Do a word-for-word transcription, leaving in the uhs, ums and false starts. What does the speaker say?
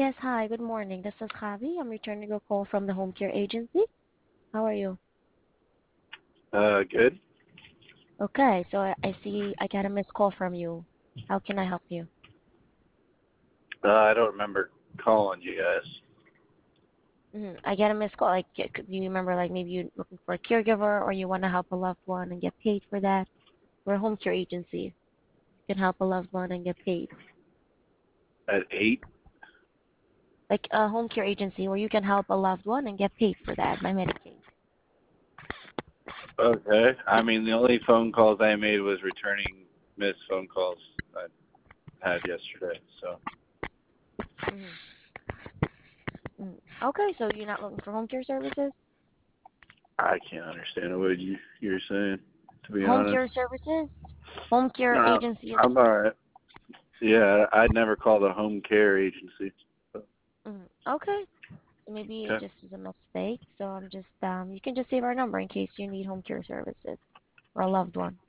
Yes, hi, good morning. This is Javi. I'm returning a call from the home care agency. How are you? Uh, good. Okay, so I, I see I got a missed call from you. How can I help you? Uh, I don't remember calling you guys. hmm I get a missed call. Like, y- c- do you remember, like, maybe you're looking for a caregiver or you want to help a loved one and get paid for that? We're a home care agency. You can help a loved one and get paid. At eight? Like a home care agency where you can help a loved one and get paid for that by Medicaid. Okay. I mean, the only phone calls I made was returning missed phone calls I had yesterday. So hmm hmm Okay, so you're not looking for home care services? I can't understand what you you're saying. To be Home honest, care services? Home care no, agency is. I'm alright. Yeah, I'd never call the home care agency. Mhm. Okay, so maybe it Okay. just is a mistake. So I'm just um, you can just save our number in case you need home care services for a loved one.